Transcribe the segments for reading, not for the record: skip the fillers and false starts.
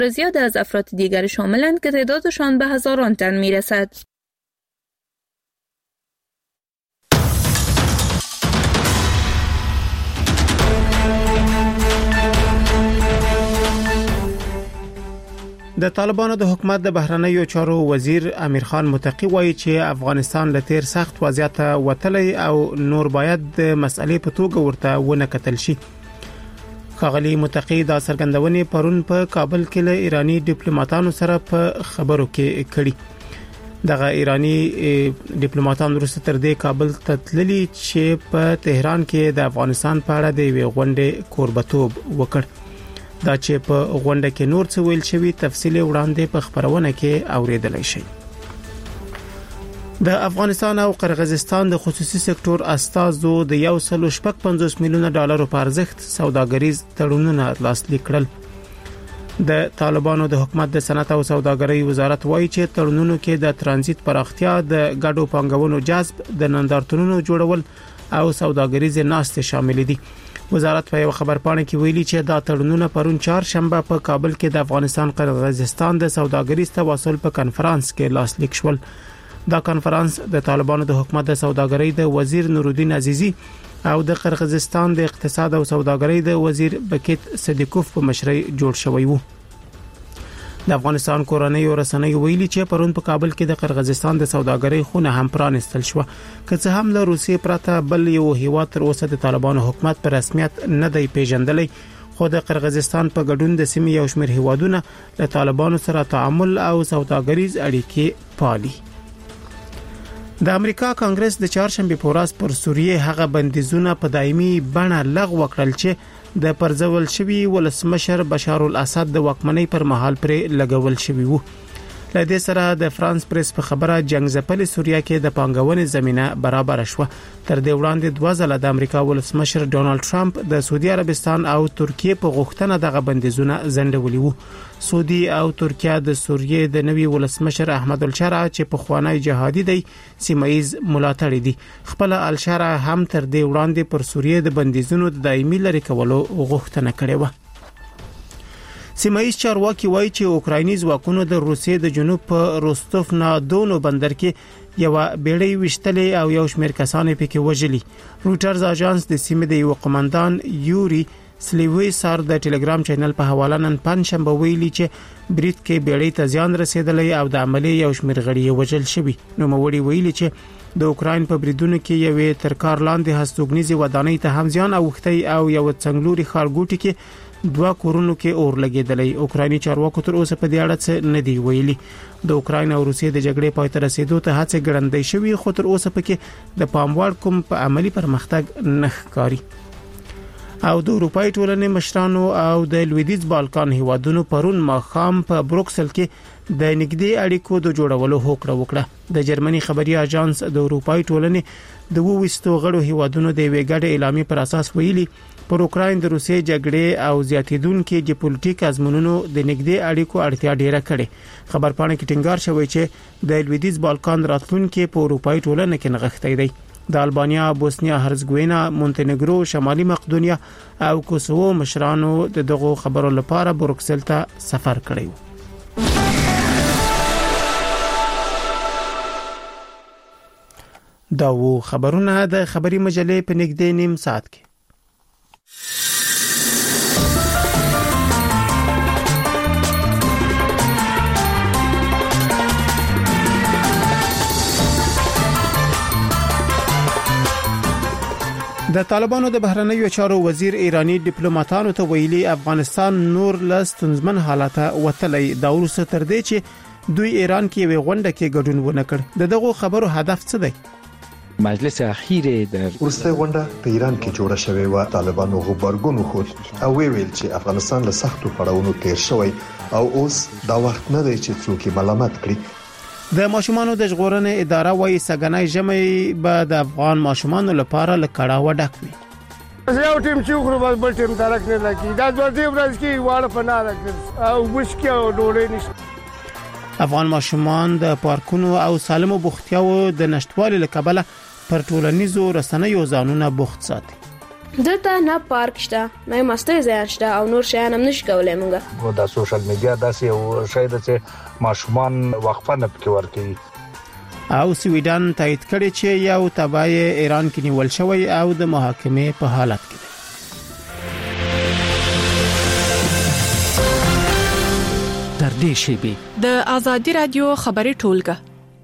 زیاد از افراد دیگر شاملند که تعدادشان به هزاران تن می‌رسد. د طالبانو د حکومت د بهرنیو چارو وزیر امیر خان متقی وایي چې افغانستان له تیر سخت وضعیت وتلی او نور باید د مسئلې په توګه ورته ونه کتل شي. ښاغلي متقی دا څرګندونې پرون په کابل کې له ایرانی ډیپلوماټانو سره په خبرو کې کړي. دغه ایرانی ډیپلوماټان وروسته تر دې کابل ته تللي چې په تهران کې د افغانستان په اړه د یوې غونډې کوربتوب وکړ. دا چې په غونډه کې نور څه ویل شوی تفصیلی وړاندې په خبرونه کې اوریدلای شي. د افغانستان او قرغیزستان د خصوصي سکتور استازو د 1.55 میلیون ډالر په ارزښت سوداګریز تړونونه لاسلیک کړل. د طالبانو د حکومت د صنعت او سوداګرۍ وزارت وایي چې تړونونو کې د ترانزیت پراختیا، د ګډو پانګونو جذب، د نندارتونونو جوړول او سوداګریز ناستې شامل دي. وزارت په یو خبرپاڼه کې ویلي چې دا تړونونه پرون چهارشنبه په کابل کې د افغانستان قرغیزستان د سوداګریز تواصل په کنفرانس کې لاسلیک شول. دا کنفرانس د طالبانو د حکومت د سوداګرۍ د وزیر نورالدین عزیزی او د قرغیزستان د اقتصاد او سوداګرۍ د وزیر بکیت صدیقوف په مشرۍ جوړ شوی وو. د افغانستان کورنۍ رسنۍ ویلي چې پرون په کابل کې د قرغیزستان د سوداګرۍ خونه هم پرانستل شو، که څه هم له روسیې پرته بل یو هیواد تر اوسه د طالبانو حکومت په رسمیت نه دی پیژندلی، خو د قرغیزستان په ګډون د سیمې یو شمېر هیوادونه له طالبانو سره تعامل او سوداګریز اړیکې پالي. د امریکا کانګرس د چهارشنبه په ورځ پر سوریه هغه بندیزونه په دایمي بڼه لغوه کړل چې د پرځول شوی ولسمشر بشار الاسد د واکمنۍ پر مهال پرې لګول شوی وو. له دې سره د فرانس پریس په خبره جنگ ځپلې سوریه کې د پانګونې زمينه برابر شوه. تر دې وړاندې 2 ځله د امریکا ولسمشر ډونالد ټرمپ د سعودي عربستان او ترکیه په غوښتنه دغه بندیزونه ځنډولي وو. سعودي او ترکیه د سوریه د نوي ولسمشر احمد الشرع چې په خوانی جهادي دی سیمایز ملاتړي دي. خپل الشرع هم تر دې وړاندې پر سوریه د بندیزونو د دایمي لري کولو غوښتنه کړې و. سیمایز چارواکي وایي چې اوکرایني ځواکونو د روسیې د جنوب په روستوف نا دونو بندر کې یو بیړۍ وشتلې او یو شمېر کسان پکې وژلي. روټرز اژانس د سیمې د یو قومندان یوري سلیویسار د ټلګرام چینل په حواله نن پنځشنبه ویلي چې بریټ کې بیړۍ ته زیان رسیدلی او د عملیې یو شمېر غړي وژل شوي. نو موړي ویلي چې د اوکراین په بریدونو کې یوې تر کار لاندې هستوګنیزي ودانۍ ته هم زیان اوښتی او یو څنګلوري ښارګوټي کې 2 کورونو کې اور لګیدلی. اوکرایني چارواکو تر اوسه په دې اړه څه نه دی ویلي. د اوکراین او روسیې د جګړې پای ته رسیدو ته هڅې ګړندۍ شوې، خو تر اوسه پکې د پاموړ کوم په عملی پرمختګ نه ښکاري. او د اروپای ټولنې مشرانو او د لویدیځ بالکان هیوادونو پرون ماښام په بروکسل کې د نږدې اړیکو د جوړولو هوکړه وکړه. د جرمني خبري اژانس د اروپای ټولنې د 22 غړو هیوادونو د یوې ګډې اعلامیې پر اساس ویلي پر اوکراین د روسیې جګړې او زیاتیدونکو جیوپولیټیک ازمونونو د نږدې اړیکو اړتیا ډیره کړې. خبرپاڼه کې ټینګار شوی چې د لویدیځ بالکان راتلونکو په اروپای ټولنه کې نغښتې دی. د البانیا، بوسنیا هرزګوینا، مونتنیګرو، شمالي مقدونیا او کوسوو مشرانو دغه خبرو لپاره بروکسل ته سفر کړی. دا وو خبرونه د خبري مجلې په نږدې نیم ساعت کې. د طالبانو د بهرنیو چارو وزیر ایرانی ډیپلوماټانو ته ویلي افغانستان نور لستنځمن حالته وتلی. دا وروسته تر دې چې دوی ایران کې یو غونډه کې ګډون ونه کړ. دغه خبرو هدف څه دی؟ مجلس اخیر د ورسته غونډه په ایران کې جوړه شوې و. طالبانو غبرګون خود او ویل چې افغانستان له سختو پړاوونو تیر شوی او اوس دا وخت نه دی چې څوک ملامت کړي. د ماشومانو د ژغورنې اداره وايي سګنای ژمي به د افغان ماشومانو لپاره لکړاوه ډک وي. یو ټیم چې خو بل ټیم ترک نه لګي دا د دې ورځ کې واړه پناه راکړي او مشکل او ډوړې نشي. افغان ماشومان د پارکونو او سالمو بوختیاو د نشټوالي لکبله پر ټولنیزو رسنیو ځانونه بوخت ساتي. دلته نه پارک شته، نه مستۍ ځای شته او نور شیان هم نشي کولای مونږ. دا سوشل میډیا داسې یو شی ده چې ماشومان وقفه نه پکې ورکوي. او سویډن تایید کړی چې یو تبعی ایران کې نیول شوی او د محاکمې په حالت کې دی. در دې شیبه د ازادي رادیو خبري ټولګه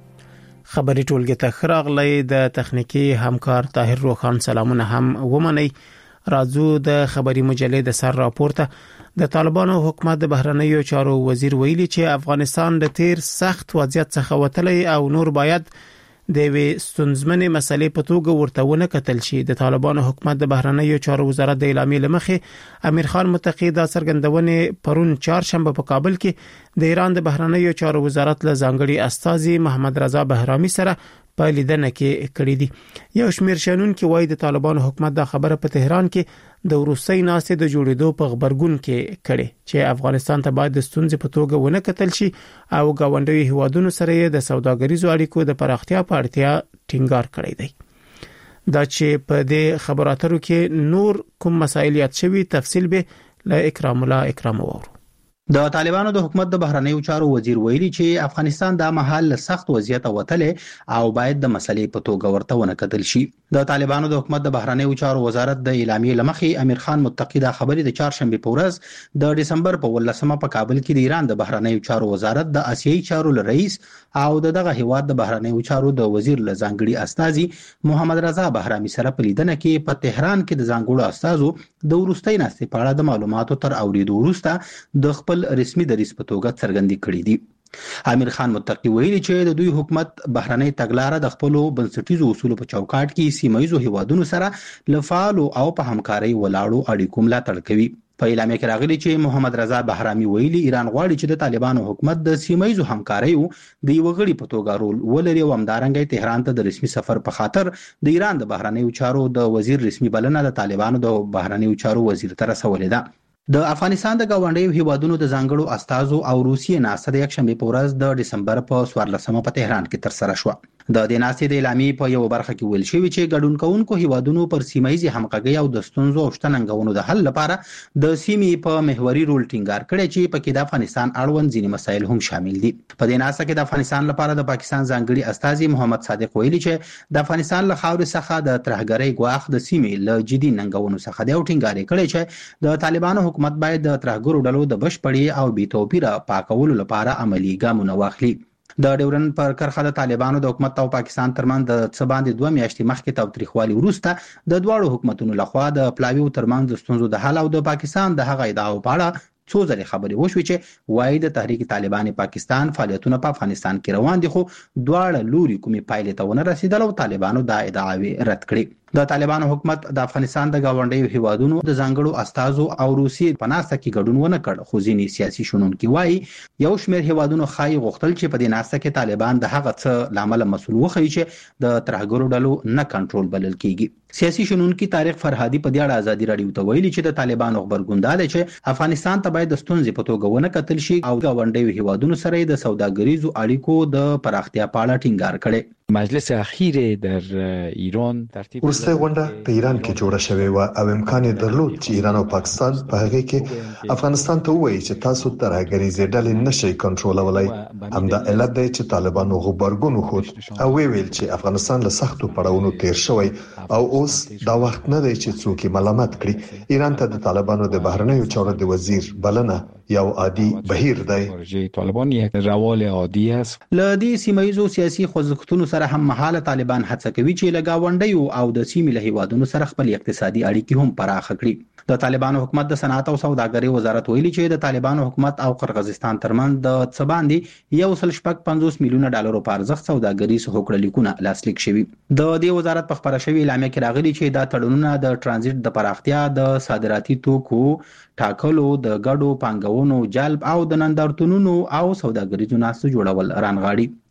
خبري ټولګه ته خراغلی د تخنیکی همکار طاهر روخان سلامونه هم ومني. راځو د خبري مجلې د سر راپورته. د طالبانو حکومت د بهرنیو چارو وزیر ویلي چې افغانستان د تیر سخت وضعیت څخه وتلی او نور باید د وی ستونزمنې مسلې په توګه ورته ونه کتل شي. د طالبانو حکومت د بهرنیو چارو وزارت د اعلامیې لمخې امیر خان متقی دا څرګندونه پرون چهارشنبه په کابل کې د ایران د بهرنیو چارو وزارت له ځانګړي استاذي محمد رضا بهرامي سره په لیدنه کې کړې دي. یو شمېر شنونکو وایي د طالبانو حکومت دا خبره په تهران کې د روسي ناستې د جوړېدو په خبرګون کې کړي چې افغانستان ته باید د ستونزې په توګه ونه کتل شي او گاونډي هیوادونو سره د سوداګریزو اړیکو د پراختیا په اړتیا ټینګار کړی دی. دا چې په دې خبراتو کې نور کوم مسایل یاد شوي تفصیل به له اکرام الله اکرام وورو. د طالبانو د حکومت د بهرنیو چارو وزیر ویلي چې افغانستان د محل سخت وضعیت وتلی او باید د مسلې په توګه ورته ونه کتل شي. د طالبانو د حکومت د بهرنیو چارو وزارت د اعلامیې لمخې امیر خان متقی دا خبرې د چهارشنبه په ورځ د ډسمبر په 18مه په کابل کې د ایران د بهرنیو چارو وزارت د آسیایي چارو رئیس او دغه هیواد د بهرنیو چارو د وزیر له ځانګړي استاذي محمد رضا بهرامي سره په لیدنه کې په تهران کې د ځانګړو استادو د ورستۍ ناستې په اړه د معلوماتو تر اوریدو وروسته د خپل رسمي دریځ په توګه څرګندې کړې دي. امیر خان متقی ویلي چې د دوی حکومت بهرنۍ تګلارې د خپل بنسټیزو اصولو په چوکاټ کې سیمایي هیوادونو سره لفعال او په همکارۍ ولاړو اړیکو ملاتړ کوي. په اعلامیه کې راغلي چې محمد رضا بهرامي ویلي ایران غواړي چې د طالبانو حکومت د سیمایي همکارۍ د یو غړي په توګه رول ولري او همدارنګه تهران ته د رسمي سفر په خاطر د ایران د بهرنیو چارو د وزیر رسمي بلنه د طالبانو د بهرنیو چارو وزیر ته رسولې ده. د افغانستان د گاونډیو هیوادونو د ځانګړو استازو او روسیې ناسته د یکشنبه په ورځ د ډسمبر په 14مه په تهران کې تر سره شو. د دې ناسې د اعلامیې په یو برخه کې ویل شوی چې ګډون کوونکو هیوادونو پر سیمایي همغږي او د ستونزو او شتننګونو د حل لپاره د سیمې په محوري رول ټینګار کړی چې په کې د افغانستان اړوند ځینې مسایل هم شامل دي. په دې ناسه کې د افغانستان لپاره د پاکستان ځانګړي استاذي محمد صادق ویلي چې د افغانستان له خاورې څخه د ترهګرۍ ګواښ د سیمې له جدي ننګونو څخه دی او ټینګار کړی چې د طالبانو حکومت باید د ترهګرو ډلو د بشپړې او بې توپیره پاکولو لپاره عملی ګامونه واخلي. د ډیورن پر کرخه د طالبانو د حکومت او پاکستان ترمنځ د څه باندې 2 میاشتې مخکې تاوتریخوالي وروسته د دواړو حکومتونو لخوا د پلاویو ترمنځ د ستونزو د حل او د پاکستان د هغه ادعاو په اړه څو ځلې خبرې وشوې چې وایي د تحریک طالبان پاکستان فعالیتونه په افغانستان کې روان دي خو دواړه لوري کومې پایلې ته ونه رسیدل او طالبانو دا ادعاوې رد کړې. د طالبانو حکومت د افغانستان د گاونډیو هیوادونو د ځانګړو استازو او روسیې په ناسته کې ګډون ونه کړ خو ځینې سیاسي شنونکي وایي یو شمېر هیوادونو خای غوښتل چې په دې ناسته کې طالبان د هغه څه لامل مسؤل وخی چې د ترهګرو ډلو نه کنټرول بلل کیږي. سیاسي شنونکي طارق فرهادي په دې اړه ازادي رادیو ته ویلي چې د طالبانو خبرګون دی چې افغانستان ته باید د ستونزې په توګه ونه کتل شي او گاونډیو هیوادونو سره د سوداګریزو اړیکو د پراختیا په اړه ټینګار کړي. مجلس اخیر در ایران ترتیب ورسته غونډه په ایران کې جوړه شوې و او امکان یې درلود چې ایران او پاکستان په هغه کې افغانستان ته وایي چې تاسو ترهګریزې ډلې نشئ کنټرولولای. همدا علت دی چې طالبانو غبرګون وښود او ویل چې افغانستان له سختو پړاوونو تیر شوی او اوس دا وخت نه دی چې څوک ملامت کړي. ایران ته د طالبانو د بهرنیو چارو د وزیر بلنه یو عادي بهیر دی. طالبان یک روال عادي است. لدی سیمایي سیاسي خوځښتونو سره هم مهاله طالبان هڅه کوي چې له گاونډیو او د سیمې له هیوادونو سره خپل اقتصادي اړیکې هم پراخ کړي. د طالبانو حکومت د صنعت او سوداګرۍ وزارت ویلي چې د طالبانو حکومت او قرغیزستان ترمنځ د څه باندې 150 میلیونه ډالر په ارزښت سوداګریز هوکړلیکونه لاسلیک شوي. د دې وزارت په خبره شوی اعلامیه کې راغلي چې دا تړونونه د ترانزیت د پراختیا د صادراتي توکو ټاکلو د ګډو پانګونو جلب او د نندارتونونو او سوداګریزو ناستو جوړول رانغاړي.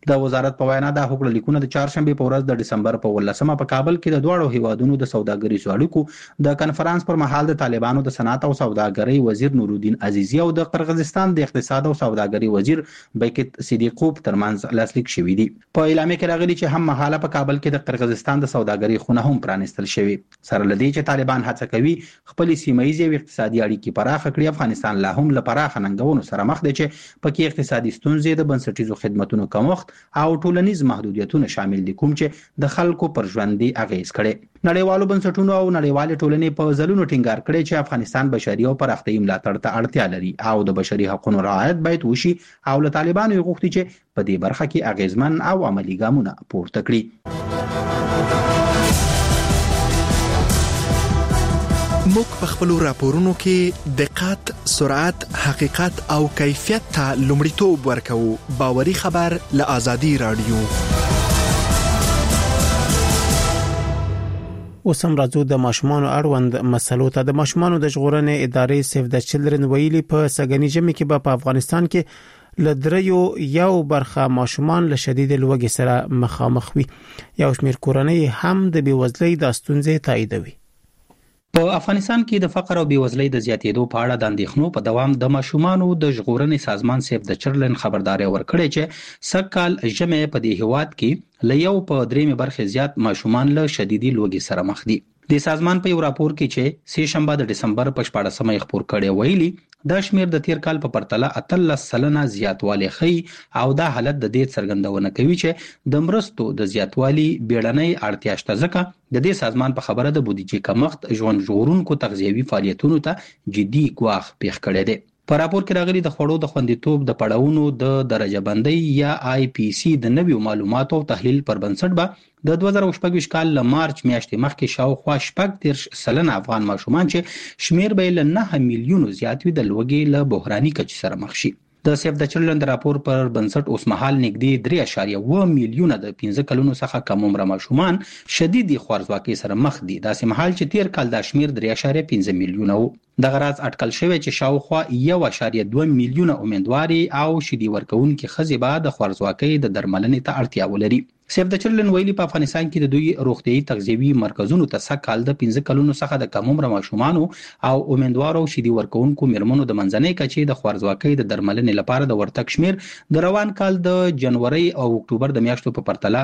د وزارت په وینا د هغوی لیکونه د چهارشنبه په ورځ د دسمبر په 18 په کابل کې د دوه هیوادونو د سوداګریزو اړیکو د کنفرانس پر مهال د طالبانو د صنعت او سوداګرۍ وزیر نورالدین عزیزی او د قرغیزستان د اقتصاد او سوداګرۍ وزیر بیکت صدیقوف ترمنځ لاسلیک شوی دی. په اعلامیه کې راغلي چې هم مهاله په کابل کې د قرغیزستان د سوداګرۍ خونه هم پرانیستل شوی. سره لدی چې طالبان هڅه کوي خپل سیمایي او اقتصادي اړیکې پراخه کړي، افغانستان لا هم له پراخه ننګونو سره مخ دی چې پکې اقتصادي ستونزې، د بنسټیزو خدماتو کمښت او ټولنیز محدودیتونه شامل دي، کوم چې د خلکو پر ژوند اغیز کړي. نړیوالو بنسټونو او نړیوالې ټولنې په ځلونو ټینګار کړي چې افغانستان بشري او پراختیايي ملاتړ ته اړتیا لري او د بشري حقوقو رعایت باید وشي او له طالبانو غوښتي چې په دې برخه کې اغیزمن او عملی ګامونه پورته کړي. موږ په خپل راپورونو کې دقت، سرعت، حقیقت او کیفیت ته لومړیتوب ورکوو. باوري خبر له آزادي رادیو. اوسم راځو د ماشومانو اړوند مسلو ته. د ماشومانو د ژغورنې ادارې سیف د چلډرن ویلي په سګنی جمع کې په افغانستان کې لدریو یو برخه ماشومان له شدید لوږې سره مخامخ وي. یو شمېر کورنۍ هم د بیوزلۍ د ستونزې تاییدوي. په افغانستان کې د فقر او بیوزلۍ د زیاتېدو په اړه د اندېښنو په دوام د ماشومانو د ژغورنې سازمان سیف د چلډرن خبرداري ورکړې چې سږکال ژمي په دې هیواد کې ل یو په 3 برخه زیات ماشومان له شدیدي لوږې سره مخ دي. د سازمان په یو راپور کې چې سه شنبه د دسمبر په 14مه خبر کړي ویلي دا شمیر د تیر کال په پرتله 13% زیاتوالی ښیي او دا حالت د دې څرګندونه کوي چې د مرستو د زیاتوالی بیړنۍ اړتیا شته، ځکه د دې سازمان په خبره د بودیجې کمښت ژوند ژغورونکو تغذیوي فعالیتونو ته جدي ګواښ پیښ کړی دی. په راپور کې راغلي د خوړو د خوندیتوب د پړاوونو د درجه بندۍ یا IPC د نویو معلوماتو او تحلیل پر بنسټ به د 2024 کال له مارچ میاشتې مخکې شاوخوا 30% افغان ماشومان چې شمیر به له 9 میلیونو زیات وي د لوږې له بحراني کچې سره مخ شي. د سیف د چلډرن راپور پر بنسټ اوس مهال نږدې 3.1 میلیونه د 15 کلونو څخه کم عمر ماشومان شدیدي خوارځواکۍ سره مخ دي، داسې مهال چې تیر کال دا شمیر 3.5 میلیونه و. د غراض اټکل شوی چې شاوخوا 1.2 میلیونه امیدواري او شیدي ورکوونکي ښځې به د خوارځواکۍ د درملنې ته اړتیا ولري. سیف د چلډرن ویلي په افغانستان کې د دوی روغتيایي تغذیوي مرکزونو ته سږکال د 15 کلونو څخه د کم عمر ماشومانو او امیدوارو شیدي ورکوونکو میرمنو د منځنۍ کچې د خوارځواکۍ د درملنې لپاره د ورتګ شمیر د روان کال د جنوري او اکتوبر د میاشتو په پرتله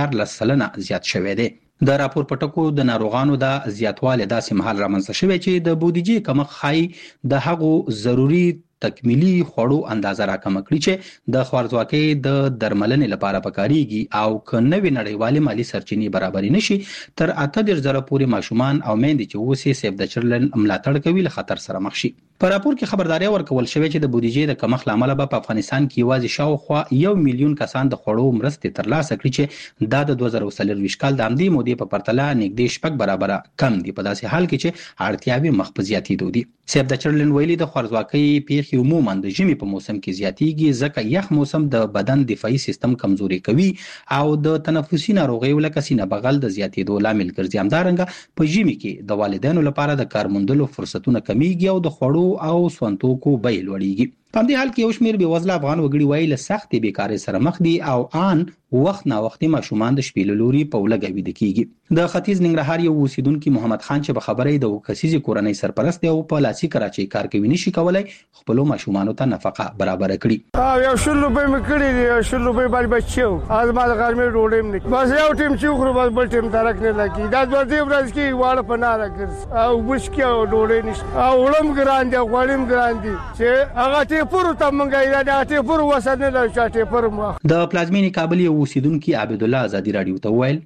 14% زیات شوی دی. د راپور پټکو د ناروغانو د زیاتوالی داسې مهال رامنځته شوی چې د بودیجې کمښت ښایي د هغو ضروري تکمیلي خوړو اندازه راکمه کړي چې د خوارځواکۍ د درملنې لپاره پکاريږي او که نوې نړیوالې مالی سرچینې برابرې نشي تر 8,000 پورې ماشومان او میندې چې اوسې سیف د چلډرن ملاتړ کوي له خطر سره مخ شي. په راپور کې خبرداري ورکول شوې چې د بودیجې د کمښت لامل به په افغانستان کې یوازې شاوخوا 1 میلیون کسان د خوړو مرستې ترلاسه کړي چې دا د 2024 کال د همدې مودې په پرتله نږدې 6 برابره کم دي، په داسې حال کې چې اړتیاوې مخ په زیاتېدو دي. سیف د چلډرن ویلي د خوارځواکۍ پیښې عموما د ژمي په موسم کې زیاتېږي، ځکه یخ موسم د بدن دفاعي سیستم کمزوري کوي او د تنفسي ناروغیو لکه سینه بغل د زیاتېدو لامل ګرځي. همدارنګه په ژمي کې د والدینو لپاره د کار موندلو فرصتونه کمیږي او د خوړو او سونتوکو بیې لوړیږي. په دې حال کې یو شمېر بېوزله افغان وګړي وایي له سختې بیکارۍ سره مخ دي او آن وخت نا وختي ماشومان د شپې له لوري په ولږه ویده کېږي. د ختیځ ننګرهار یو اوسیدونکي محمد خان چې په خبرې د کسیزې کورنۍ سرپرست دی او په لاسي کراچۍ کار کوي نشي کولای خپل ماشومانو ته نفقه برابر کړي. یو 100 روپۍ مې کړي دي، 100 روپۍ باندې بچو از ما د غرمې ډوډۍ مې بس یو ټیم چې خو بس بل ټیم درک نه لګي. دا د دې ورځ کې واړه پناه راګرځي او بشکې او ډوډۍ نشته او ولم ګران دي او غوړم ګران دي چې هغه ته پورو ته منګي دا ته پورو وسنه لا چاته پر ما. د پلازمینې کابل یو اوسیدونکي عبد الله آزادی رادیو ته ویل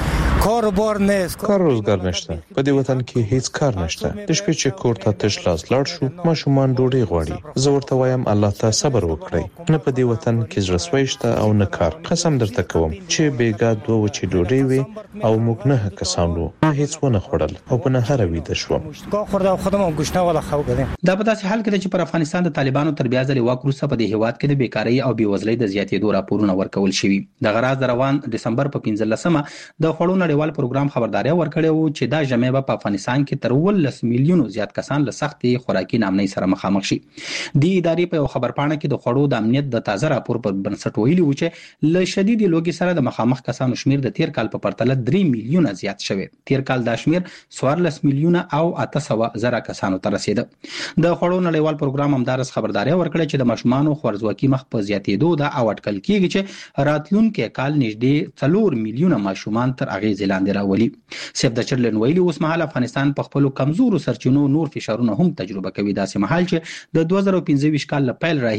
کار بار نیست، کار روزګار نشته، په دې وطن کې هیڅ کار نشته. د شپې چې کور ته تش لاس لاړ شو ماشومان ډوډۍ غواړي. زه ورته وایم الله ته صبر وکړئ، نه په دې وطن کې زړسوي شته او نه کار. قسم درته کوم چې بیګا دوه وچې ډوډۍ وي او موږ نه کسان وو، هیڅ ونه خوړل او په نهار ویده شوم. کا خورده خودم گوشت ولا خو کړم. دا په داسې حال کې چې پر افغانستان د طالبانو تر بیا ځلې واک وروسته په دې هیواد کې د بیکارۍ او بیوزلۍ د زیاتېدو راپورونه ورکول شوي. د غراض روان دسمبر په 15مه د خوړو نړیوال پروګرام خبرداري ورکړې و چې دا ژمي په افغانستان کې تر 18 میلیونو زیات کسان له سختې خوراکي ناامنۍ سره مخامخ شي. د ادارې په خبرپاڼه کې د خوړو د امنیت د تازه راپور په بنسټ ویلي و چې له شدید لوګي سره د مخامخ کسانو شمیر د تیر کال په پرتله 3 میلیونه زیات شوی. تیر کال دا شمیر 14 میلیونه او 800,000 کسانو ته رسیده. د خوړو نړیوال پروګرام همدارس خبرداري ورکړه چې د ماشومانو خوارځواکي مخ په زیاتېدو د او اټکل کېږي چې راتلونکي کال نږدې 4 میلیونه ماشومان تر اغیز لاندې راولي. سیف د چرلن ویلي اوس مهال افغانستان په خپل کمزورو سرچینو نور فشارونه هم تجربه کوي، داسې مهال چې د 2015 کال له پیل راهیسې